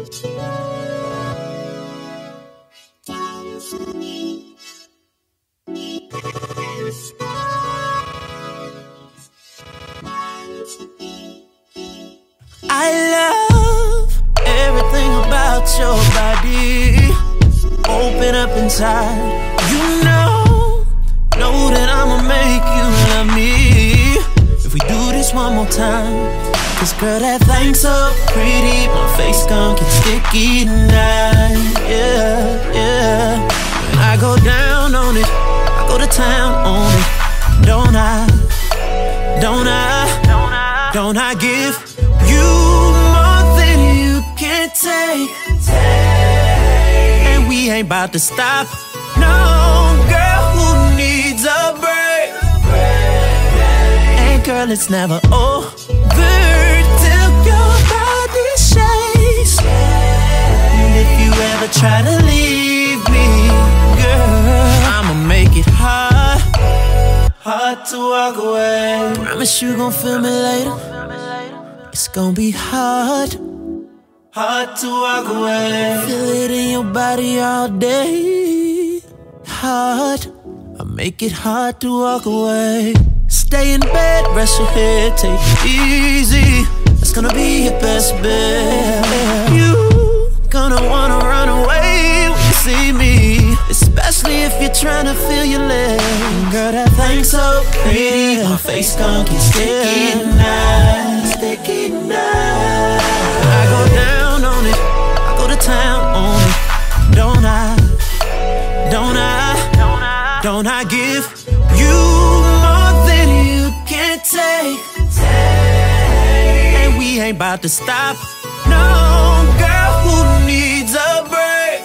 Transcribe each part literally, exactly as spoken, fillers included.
I love everything about your body. Open up inside. You know, know that I'ma make you love me. If we do this one more time, cause girl, that thing so pretty, my face gon' get sticky tonight. Yeah, yeah. When I go down on it, I go to town on it. Don't I, don't I, don't I, don't I give you more than you can take? And we ain't about to stop. No girl who needs a break. And girl, it's never over till your body shakes. And if you ever try to leave me, girl, I'ma make it hard, hard to walk away. Promise you gon' feel me later. It's gon' be hard, hard to walk away. Feel it in your body all day. Hard, I make it hard to walk away. Stay in bed, rest your head, take it easy. That's gonna be your best bet. You gonna wanna run away when you see me, especially if you're trying to feel your leg. Girl, that thing so pretty, my face gon' get sticky tonight, sticky tonight. I go down on it, I go to town on it. Don't I, don't I, don't I, don't I give you more than you can take? And we ain't about to stop. No girl who needs a break.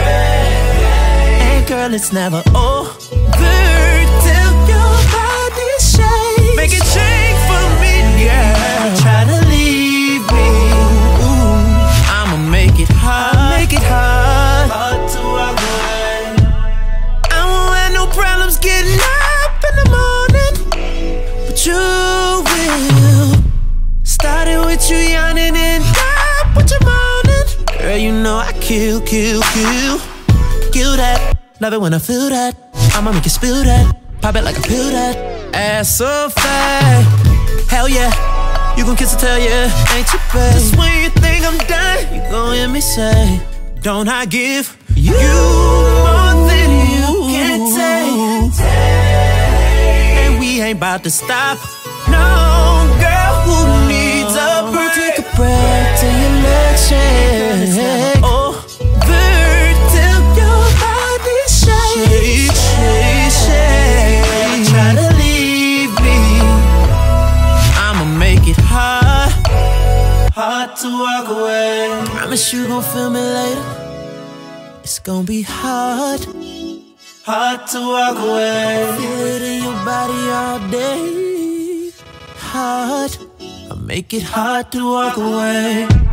And girl, it's never over till your body shakes. Make it shake for me, girl. Try to leave me, ooh, I'ma make it hard, I'll make it hard, hard to walk away. I won't have no problems getting up in the morning, but you will. Started with you yawning and up with your morning. Girl, you know I kill, kill, kill, kill that. Love it when I feel that. I'ma make you spill that. Pop it like a pill that. Ass so fat. Hell yeah. You gon' kiss and tell ya, ain't you bad? Just when you think I'm done, you gon' hear me say, don't I give you more than you can take? And we ain't about to stop. No girl who needs a break. Take a breath till your legs shake. Over till your body shake, shake, shake. Try to leave me, I'ma make it hard, hard to walk away. Promise you gon' feel me later. It's gon' be hard, hard to walk away. Feel it in your body all day. Hard, I make it hard to walk away.